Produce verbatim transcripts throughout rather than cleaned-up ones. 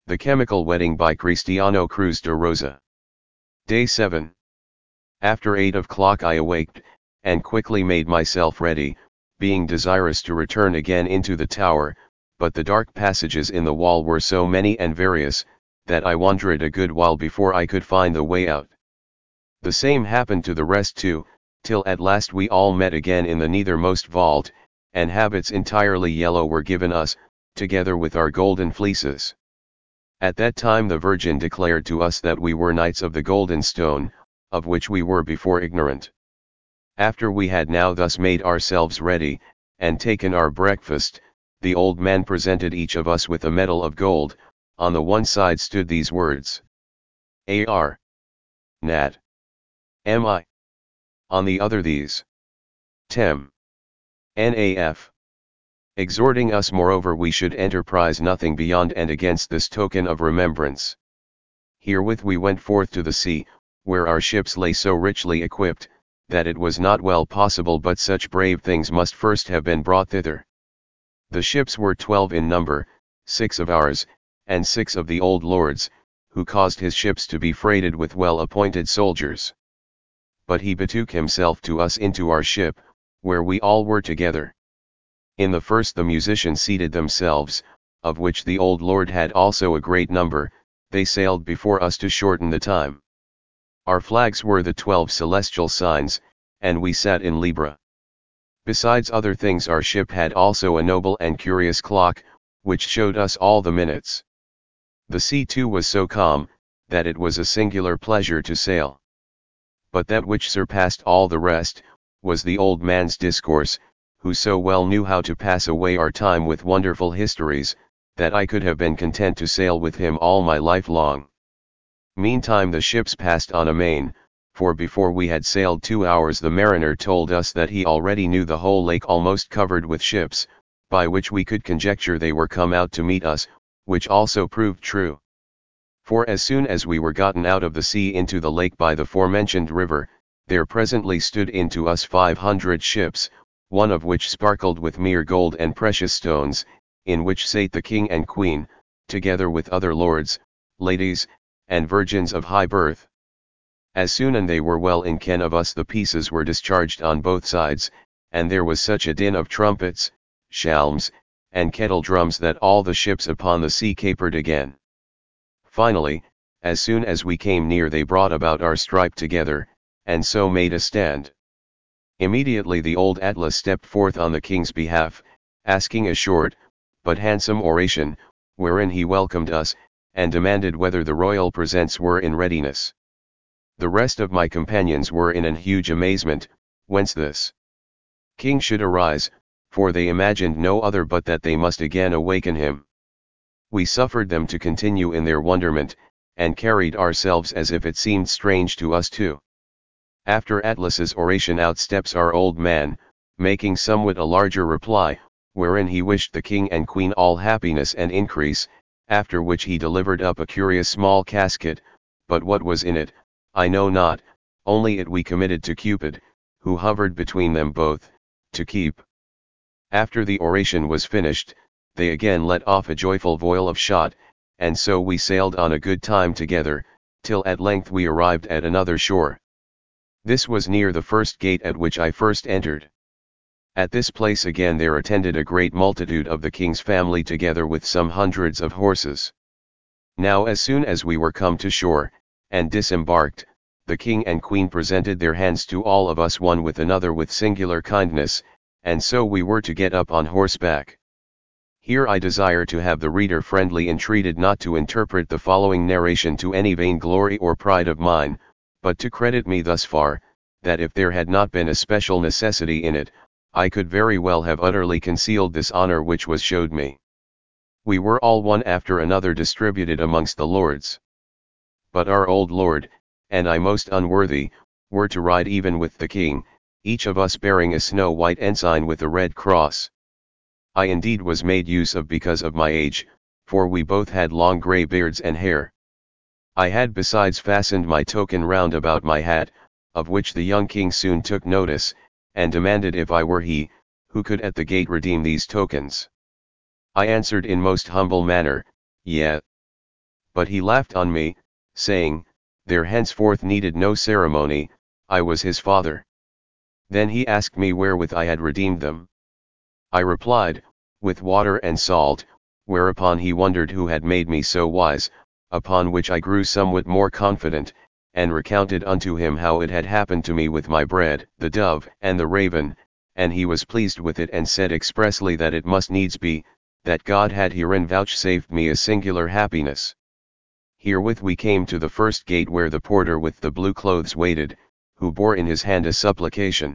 The Chemical Wedding by Cristiano Cruz de Rosa. Day seven. After eight o'clock I awaked, and quickly made myself ready, being desirous to return again into the tower, but the dark passages in the wall were so many and various, that I wandered a good while before I could find the way out. The same happened to the rest too, till at last we all met again in the nethermost vault, and habits entirely yellow were given us, together with our golden fleeces. At that time the Virgin declared to us that we were knights of the golden stone, of which we were before ignorant. After we had now thus made ourselves ready, and taken our breakfast, the old man presented each of us with a medal of gold. On the one side stood these words: A R. Nat. M I. On the other these: Tem. N A F. Exhorting us moreover we should enterprise nothing beyond and against this token of remembrance. Herewith we went forth to the sea, where our ships lay so richly equipped, that it was not well possible but such brave things must first have been brought thither. The ships were twelve in number, six of ours, and six of the old lord's, who caused his ships to be freighted with well-appointed soldiers. But he betook himself to us into our ship, where we all were together. In the first the musicians seated themselves, of which the old lord had also a great number. They sailed before us to shorten the time. Our flags were the twelve celestial signs, and we sat in Libra. Besides other things our ship had also a noble and curious clock, which showed us all the minutes. The sea too was so calm, that it was a singular pleasure to sail. But that which surpassed all the rest, was the old man's discourse, who so well knew how to pass away our time with wonderful histories, that I could have been content to sail with him all my life long. Meantime the ships passed on amain, for before we had sailed two hours the mariner told us that he already knew the whole lake almost covered with ships, by which we could conjecture they were come out to meet us, which also proved true. For as soon as we were gotten out of the sea into the lake by the forementioned river, there presently stood in to us five hundred ships, one of which sparkled with mere gold and precious stones, in which sate the king and queen, together with other lords, ladies, and virgins of high birth. As soon as they were well in ken of us the pieces were discharged on both sides, and there was such a din of trumpets, shalms, and kettle drums that all the ships upon the sea capered again. Finally, as soon as we came near they brought about our stripe together, and so made a stand. Immediately the old Atlas stepped forth on the king's behalf, asking a short, but handsome oration, wherein he welcomed us, and demanded whether the royal presents were in readiness. The rest of my companions were in an huge amazement, whence this king should arise, for they imagined no other but that they must again awaken him. We suffered them to continue in their wonderment, and carried ourselves as if it seemed strange to us too. After Atlas's oration out steps our old man, making somewhat a larger reply, wherein he wished the king and queen all happiness and increase, after which he delivered up a curious small casket, but what was in it, I know not, only it we committed to Cupid, who hovered between them both, to keep. After the oration was finished, they again let off a joyful voile of shot, and so we sailed on a good time together, till at length we arrived at another shore. This was near the first gate at which I first entered. At this place again there attended a great multitude of the king's family together with some hundreds of horses. Now as soon as we were come to shore, and disembarked, the king and queen presented their hands to all of us one with another with singular kindness, and so we were to get up on horseback. Here I desire to have the reader friendly entreated not to interpret the following narration to any vainglory or pride of mine, but to credit me thus far, that if there had not been a special necessity in it, I could very well have utterly concealed this honor which was showed me. We were all one after another distributed amongst the lords. But our old lord, and I most unworthy, were to ride even with the king, each of us bearing a snow-white ensign with a red cross. I indeed was made use of because of my age, for we both had long grey beards and hair. I had besides fastened my token round about my hat, of which the young king soon took notice, and demanded if I were he, who could at the gate redeem these tokens. I answered in most humble manner, Yea. But he laughed on me, saying, there henceforth needed no ceremony, I was his father. Then he asked me wherewith I had redeemed them. I replied, with water and salt, whereupon he wondered who had made me so wise, upon which I grew somewhat more confident, and recounted unto him how it had happened to me with my bread, the dove, and the raven, and he was pleased with it and said expressly that it must needs be, that God had herein vouchsafed me a singular happiness. Herewith we came to the first gate where the porter with the blue clothes waited, who bore in his hand a supplication.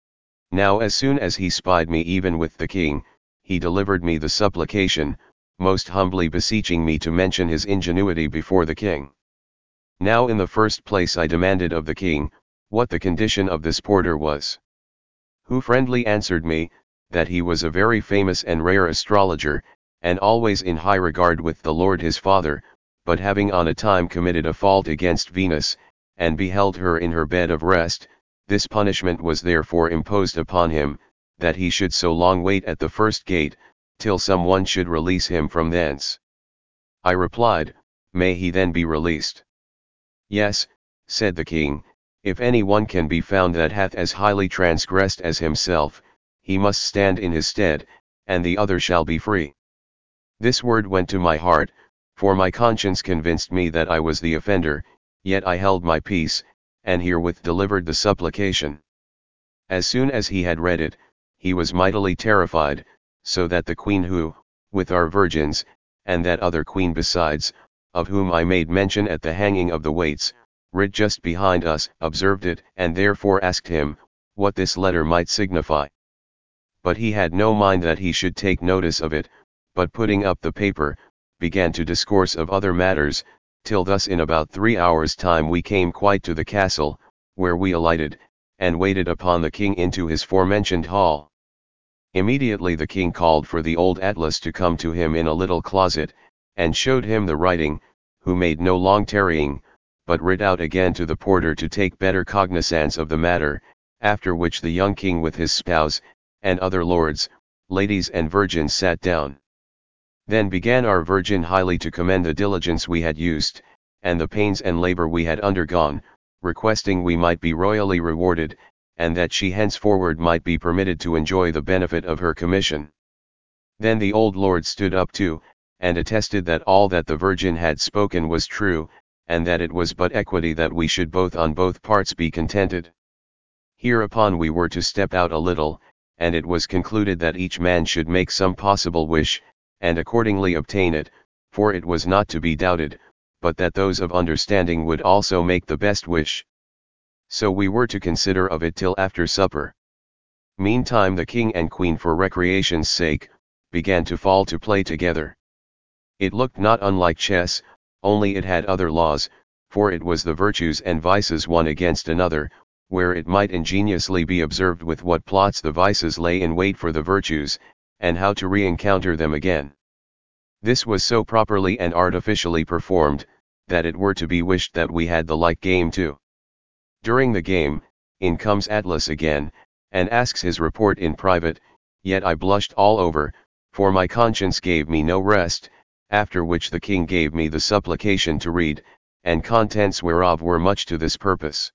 Now as soon as he spied me even with the king, he delivered me the supplication, most humbly beseeching me to mention his ingenuity before the king. Now in the first place I demanded of the king, what the condition of this porter was. Who friendly answered me, that he was a very famous and rare astrologer, and always in high regard with the Lord his father, but having on a time committed a fault against Venus, and beheld her in her bed of rest, this punishment was therefore imposed upon him, that he should so long wait at the first gate, till some one should release him from thence. I replied, may he then be released? Yes, said the king, if any one can be found that hath as highly transgressed as himself, he must stand in his stead, and the other shall be free. This word went to my heart, for my conscience convinced me that I was the offender, yet I held my peace, and herewith delivered the supplication. As soon as he had read it, he was mightily terrified, so that the queen who, with our virgins, and that other queen besides, of whom I made mention at the hanging of the weights, writ just behind us, observed it, and therefore asked him, what this letter might signify. But he had no mind that he should take notice of it, but putting up the paper, began to discourse of other matters, till thus in about three hours' time we came quite to the castle, where we alighted, and waited upon the king into his forementioned hall. Immediately the king called for the old Atlas to come to him in a little closet, and showed him the writing, who made no long tarrying, but writ out again to the porter to take better cognizance of the matter, after which the young king with his spouse, and other lords, ladies and virgins sat down. Then began our virgin highly to commend the diligence we had used, and the pains and labor we had undergone, requesting we might be royally rewarded, and that she henceforward might be permitted to enjoy the benefit of her commission. Then the old lord stood up too, and attested that all that the virgin had spoken was true, and that it was but equity that we should both on both parts be contented. Hereupon we were to step out a little, and it was concluded that each man should make some possible wish, and accordingly obtain it, for it was not to be doubted, but that those of understanding would also make the best wish. So we were to consider of it till after supper. Meantime the king and queen for recreation's sake, began to fall to play together. It looked not unlike chess, only it had other laws, for it was the virtues and vices one against another, where it might ingeniously be observed with what plots the vices lay in wait for the virtues, and how to re-encounter them again. This was so properly and artificially performed, that it were to be wished that we had the like game too. During the game, in comes Atlas again, and asks his report in private, yet I blushed all over, for my conscience gave me no rest, after which the king gave me the supplication to read, and contents whereof were much to this purpose.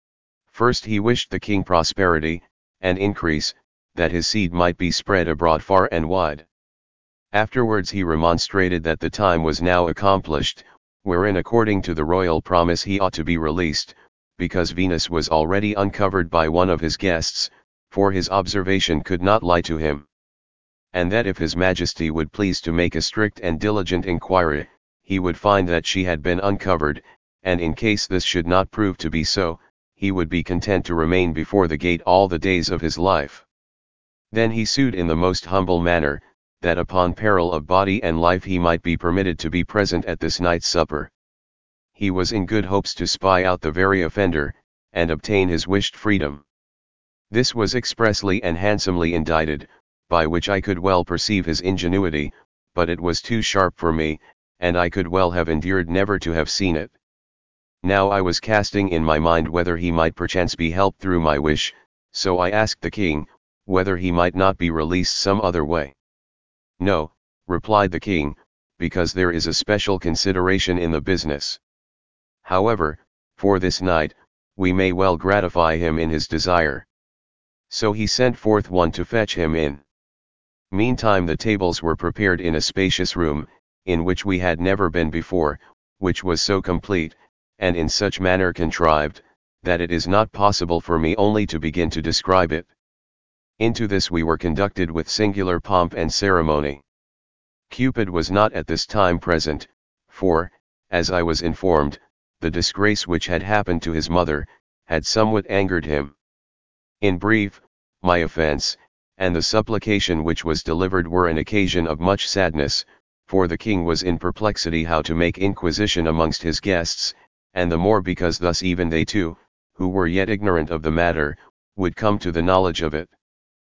First he wished the king prosperity, and increase, that his seed might be spread abroad far and wide. Afterwards he remonstrated that the time was now accomplished, wherein according to the royal promise he ought to be released, because Venus was already uncovered by one of his guests, for his observation could not lie to him. And that if his majesty would please to make a strict and diligent inquiry, he would find that she had been uncovered, and in case this should not prove to be so, he would be content to remain before the gate all the days of his life. Then he sued in the most humble manner, that upon peril of body and life he might be permitted to be present at this night's supper. He was in good hopes to spy out the very offender, and obtain his wished freedom. This was expressly and handsomely indicted, by which I could well perceive his ingenuity, but it was too sharp for me, and I could well have endured never to have seen it. Now I was casting in my mind whether he might perchance be helped through my wish, so I asked the king, whether he might not be released some other way. No, replied the king, because there is a special consideration in the business. However, for this night, we may well gratify him in his desire. So he sent forth one to fetch him in. Meantime the tables were prepared in a spacious room, in which we had never been before, which was so complete, and in such manner contrived, that it is not possible for me only to begin to describe it. Into this we were conducted with singular pomp and ceremony. Cupid was not at this time present, for, as I was informed, the disgrace which had happened to his mother, had somewhat angered him. In brief, my offense, and the supplication which was delivered were an occasion of much sadness, for the king was in perplexity how to make inquisition amongst his guests, and the more because thus even they too, who were yet ignorant of the matter, would come to the knowledge of it.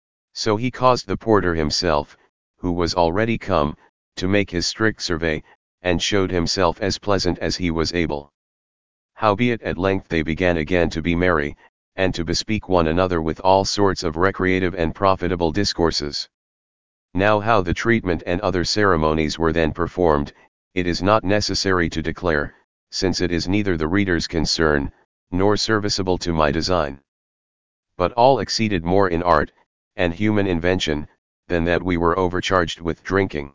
So he caused the porter himself, who was already come, to make his strict survey, and showed himself as pleasant as he was able. Howbeit at length they began again to be merry, and to bespeak one another with all sorts of recreative and profitable discourses. Now how the treatment and other ceremonies were then performed, it is not necessary to declare, since it is neither the reader's concern, nor serviceable to my design. But all exceeded more in art, and human invention, than that we were overcharged with drinking.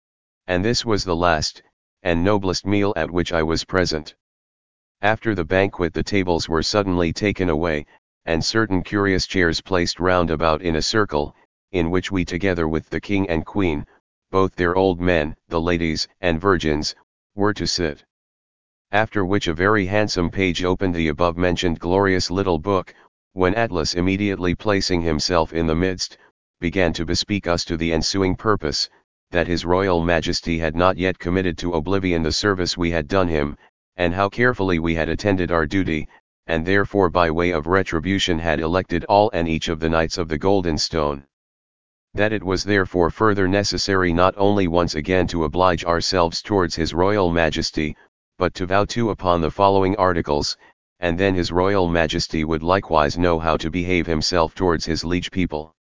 And this was the last, and noblest meal at which I was present. After the banquet the tables were suddenly taken away, and certain curious chairs placed round about in a circle, in which we together with the king and queen, both their old men, the ladies, and virgins, were to sit. After which a very handsome page opened the above-mentioned glorious little book, when Atlas immediately placing himself in the midst, began to bespeak us to the ensuing purpose, that his royal majesty had not yet committed to oblivion the service we had done him, and how carefully we had attended our duty, and therefore by way of retribution had elected all and each of the knights of the Golden Stone. That it was therefore further necessary not only once again to oblige ourselves towards his royal majesty, but to vow too upon the following articles, and then his royal majesty would likewise know how to behave himself towards his liege people.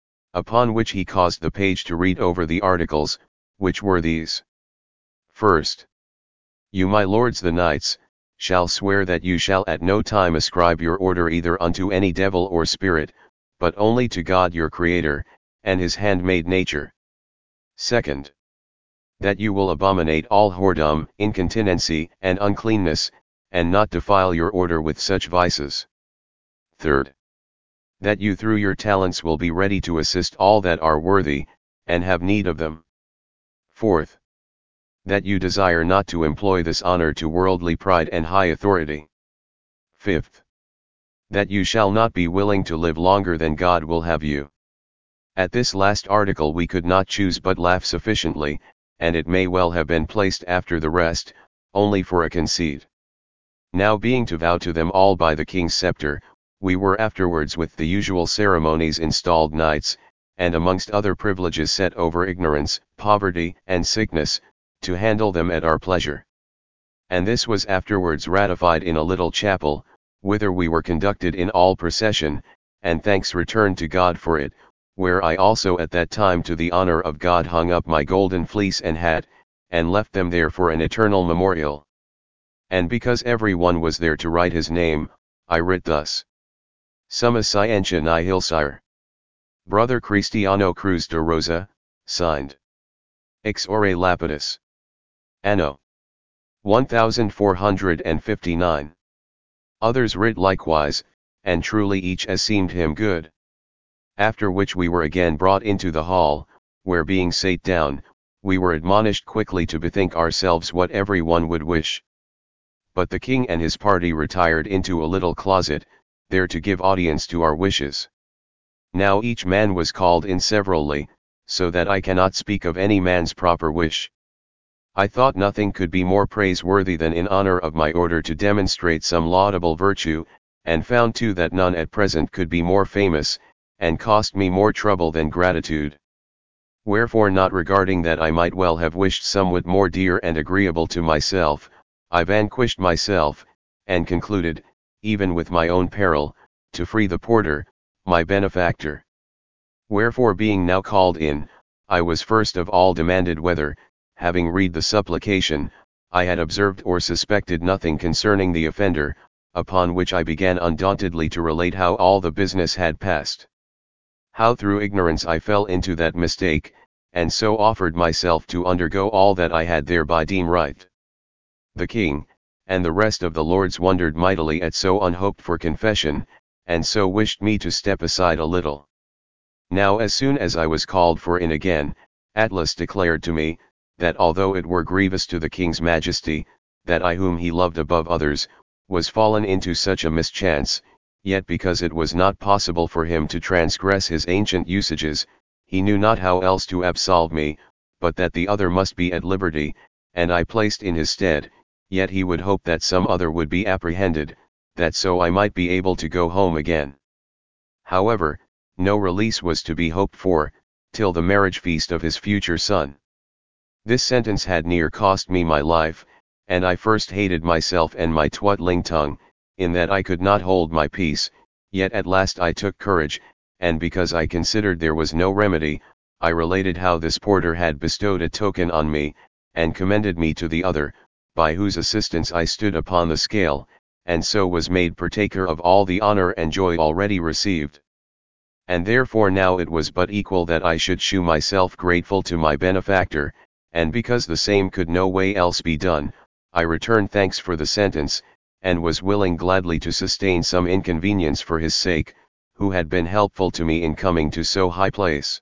Upon which he caused the page to read over the articles, which were these. First, you my lords the knights, shall swear that you shall at no time ascribe your order either unto any devil or spirit, but only to God your Creator, and his handmaid nature. Second, that you will abominate all whoredom, incontinency, and uncleanness, and not defile your order with such vices. Third, that you through your talents will be ready to assist all that are worthy, and have need of them. Fourth, that you desire not to employ this honor to worldly pride and high authority. Fifth, that you shall not be willing to live longer than God will have you. At this last article we could not choose but laugh sufficiently, and it may well have been placed after the rest, only for a conceit. Now being to vow to them all by the king's scepter, we were afterwards with the usual ceremonies installed knights, and amongst other privileges set over ignorance, poverty, and sickness, to handle them at our pleasure. And this was afterwards ratified in a little chapel, whither we were conducted in all procession, and thanks returned to God for it, where I also at that time to the honor of God hung up my golden fleece and hat, and left them there for an eternal memorial. And because every one was there to write his name, I writ thus. Summa Scientia Nihil Sire. Brother Cristiano Cruz de Rosa, signed. Ex ore lapidus. Anno. fourteen fifty-nine. Others writ likewise, and truly each as seemed him good. After which we were again brought into the hall, where being sate down, we were admonished quickly to bethink ourselves what every one would wish. But the king and his party retired into a little closet, there to give audience to our wishes. Now each man was called in severally, so that I cannot speak of any man's proper wish. I thought nothing could be more praiseworthy than in honor of my order to demonstrate some laudable virtue, and found too that none at present could be more famous, and cost me more trouble than gratitude. Wherefore not regarding that I might well have wished somewhat more dear and agreeable to myself, I vanquished myself, and concluded, even with my own peril, to free the porter, my benefactor. Wherefore being now called in, I was first of all demanded whether, having read the supplication, I had observed or suspected nothing concerning the offender, upon which I began undauntedly to relate how all the business had passed. How through ignorance I fell into that mistake, and so offered myself to undergo all that I had thereby deemed right. The king, and the rest of the lords wondered mightily at so unhoped for confession, and so wished me to step aside a little. Now as soon as I was called for in again, Atlas declared to me, that although it were grievous to the king's majesty, that I whom he loved above others, was fallen into such a mischance, yet because it was not possible for him to transgress his ancient usages, he knew not how else to absolve me, but that the other must be at liberty, and I placed in his stead, yet he would hope that some other would be apprehended, that so I might be able to go home again. However, no release was to be hoped for, till the marriage feast of his future son. This sentence had near cost me my life, and I first hated myself and my twaddling tongue, in that I could not hold my peace, yet at last I took courage, and because I considered there was no remedy, I related how this porter had bestowed a token on me, and commended me to the other, by whose assistance I stood upon the scale, and so was made partaker of all the honor and joy already received. And therefore now it was but equal that I should shew myself grateful to my benefactor, and because the same could no way else be done, I returned thanks for the sentence, and was willing gladly to sustain some inconvenience for his sake, who had been helpful to me in coming to so high place.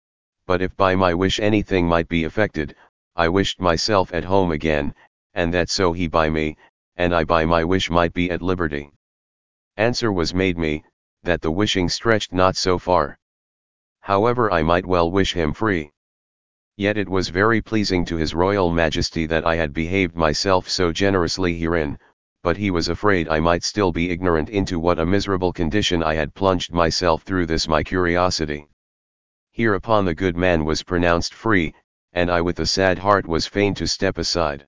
But if by my wish anything might be effected, I wished myself at home again, and that so he by me, and I by my wish might be at liberty. Answer was made me, that the wishing stretched not so far. However, I might well wish him free. Yet it was very pleasing to his royal majesty that I had behaved myself so generously herein, but he was afraid I might still be ignorant into what a miserable condition I had plunged myself through this my curiosity. Hereupon the good man was pronounced free, and I with a sad heart was fain to step aside.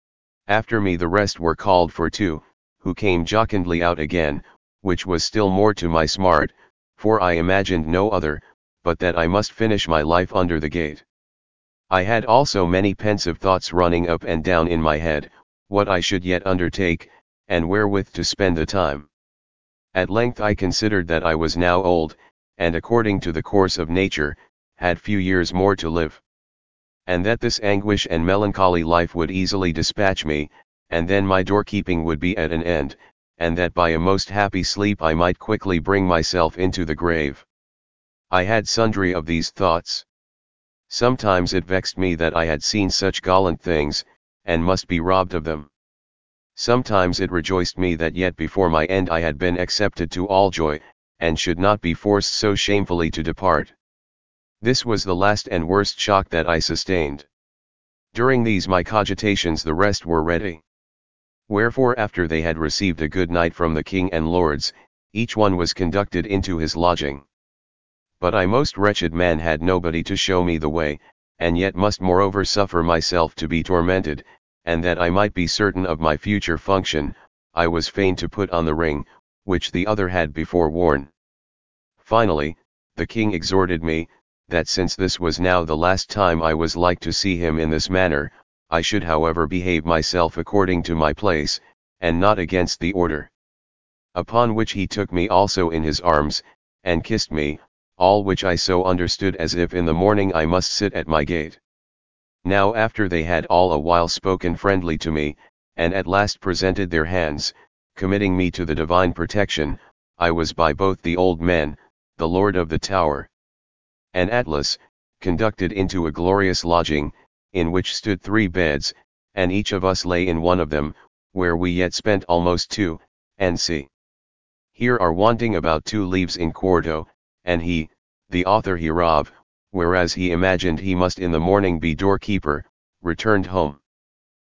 After me the rest were called for too, who came jocundly out again, which was still more to my smart, for I imagined no other, but that I must finish my life under the gate. I had also many pensive thoughts running up and down in my head, what I should yet undertake, and wherewith to spend the time. At length I considered that I was now old, and according to the course of nature, had few years more to live. And that this anguish and melancholy life would easily dispatch me, and then my doorkeeping would be at an end, and that by a most happy sleep I might quickly bring myself into the grave. I had sundry of these thoughts. Sometimes it vexed me that I had seen such gallant things, and must be robbed of them. Sometimes it rejoiced me that yet before my end I had been accepted to all joy, and should not be forced so shamefully to depart. This was the last and worst shock that I sustained. During these my cogitations the rest were ready. Wherefore after they had received a good night from the king and lords, each one was conducted into his lodging. But I most wretched man had nobody to show me the way, and yet must moreover suffer myself to be tormented, and that I might be certain of my future function, I was fain to put on the ring, which the other had before worn. Finally, the king exhorted me, that since this was now the last time I was like to see him in this manner, I should however behave myself according to my place, and not against the order. Upon which he took me also in his arms, and kissed me, all which I so understood as if in the morning I must sit at my gate. Now after they had all a while spoken friendly to me, and at last presented their hands, committing me to the divine protection, I was by both the old men, the lord of the tower, and Atlas, conducted into a glorious lodging, in which stood three beds, and each of us lay in one of them, where we yet spent almost two, and see. Here are wanting about two leaves in quarto, and he, the author hereof, whereas he imagined he must in the morning be doorkeeper, returned home.